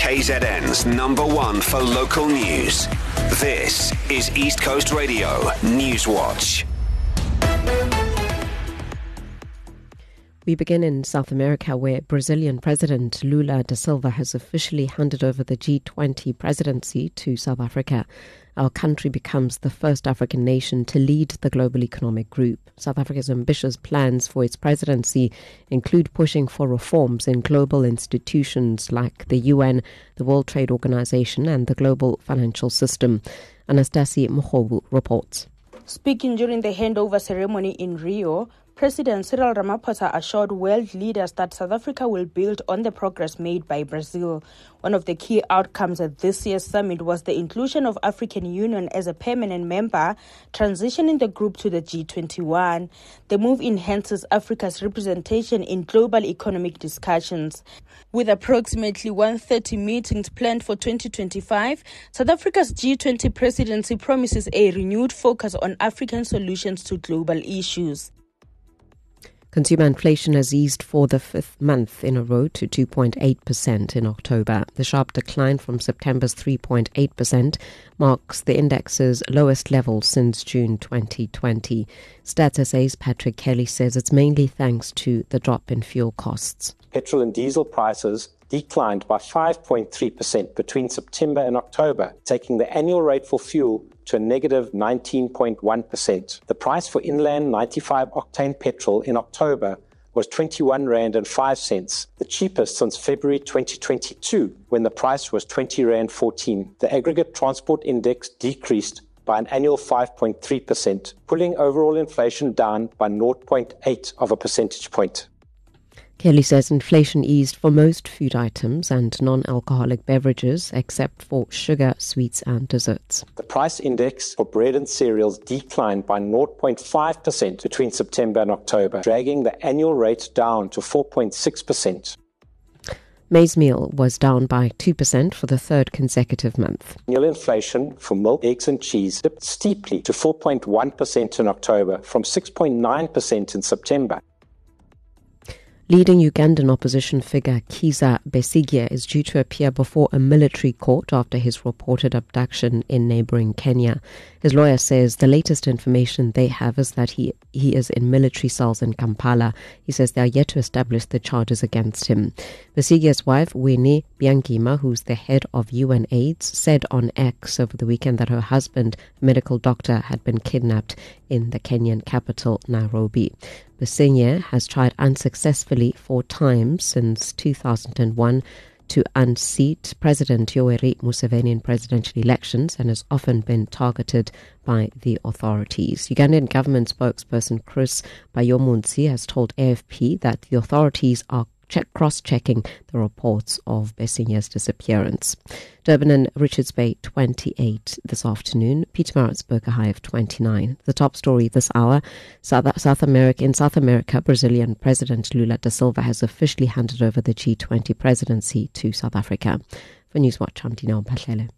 KZN's #1 for local news. This is East Coast Radio News Watch. We begin in South America, where Brazilian President Lula da Silva has officially handed over the G20 presidency to South Africa. Our country becomes the first African nation to lead the global economic group. South Africa's ambitious plans for its presidency include pushing for reforms in global institutions like the UN, the World Trade Organization, and the global financial system. Anastasi Mokhobu reports. Speaking during the handover ceremony in Rio, President Cyril Ramaphosa assured world leaders that South Africa will build on the progress made by Brazil. One of the key outcomes at this year's summit was the inclusion of African Union as a permanent member, transitioning the group to the G21. The move enhances Africa's representation in global economic discussions. With approximately 130 meetings planned for 2025, South Africa's G20 presidency promises a renewed focus on African solutions to global issues. Consumer inflation has eased for the fifth month in a row to 2.8% in October. The sharp decline from September's 3.8% marks the index's lowest level since June 2020. Stats SA's Patrick Kelly says it's mainly thanks to the drop in fuel costs. Petrol and diesel prices declined by 5.3% between September and October, taking the annual rate for fuel to a negative 19.1%. The price for inland 95-octane petrol in October was R21.05, the cheapest since February 2022, when the price was R20.14. The aggregate transport index decreased by an annual 5.3%, pulling overall inflation down by 0.8 of a percentage point. Kelly says inflation eased for most food items and non-alcoholic beverages, except for sugar, sweets and desserts. The price index for bread and cereals declined by 0.5% between September and October, dragging the annual rate down to 4.6%. Maize meal was down by 2% for the third consecutive month. Annual inflation for milk, eggs and cheese dipped steeply to 4.1% in October from 6.9% in September. Leading Ugandan opposition figure Kizza Besigye is due to appear before a military court after his reported abduction in neighbouring Kenya. His lawyer says the latest information they have is that he is in military cells in Kampala. He says they are yet to establish the charges against him. Besigye's wife, Winnie Byangima, who's the head of UNAIDS, said on X over the weekend that her husband, a medical doctor, had been kidnapped in the Kenyan capital, Nairobi. Besigye has tried unsuccessfully 4 times since 2001 to unseat President Yoweri Museveni in presidential elections and has often been targeted by the authorities. Ugandan government spokesperson Chris Bayomunsi has told AFP that the authorities are cross-checking the reports of Besigye's disappearance. Durban and Richards Bay 28 this afternoon, Pietermaritzburg a high of 29. The top story this hour, in South America, Brazilian President Lula da Silva has officially handed over the G20 presidency to South Africa. For Newswatch, I'm Dina Mpahlele.